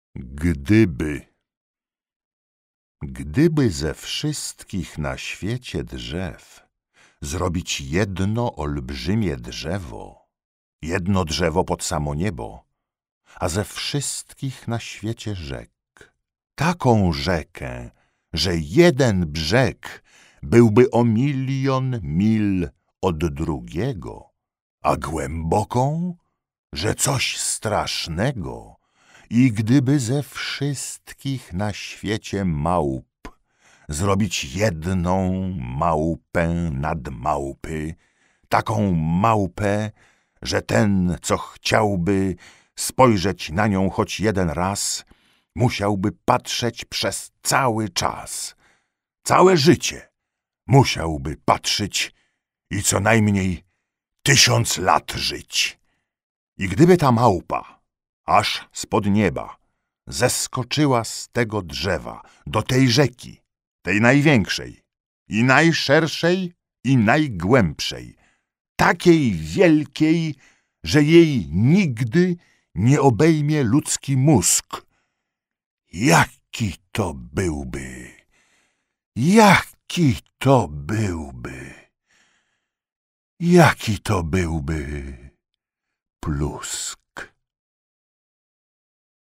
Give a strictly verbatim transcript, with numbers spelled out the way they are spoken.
Gdyby. Gdyby ze wszystkich na świecie drzew zrobić jedno olbrzymie drzewo, jedno drzewo pod samo niebo, a ze wszystkich na świecie rzek taką rzekę, że jeden brzeg byłby o milion mil od drugiego, a głęboką, że coś strasznego. I gdyby ze wszystkich na świecie małp zrobić jedną małpę nad małpy, taką małpę, że ten, co chciałby spojrzeć na nią choć jeden raz, musiałby patrzeć przez cały czas, całe życie musiałby patrzeć i co najmniej tysiąc lat żyć. I gdyby ta małpa aż spod nieba zeskoczyła z tego drzewa do tej rzeki, tej największej i najszerszej i najgłębszej, takiej wielkiej, że jej nigdy nie obejmie ludzki mózg. Jaki to byłby, jaki to byłby, jaki to byłby plusk.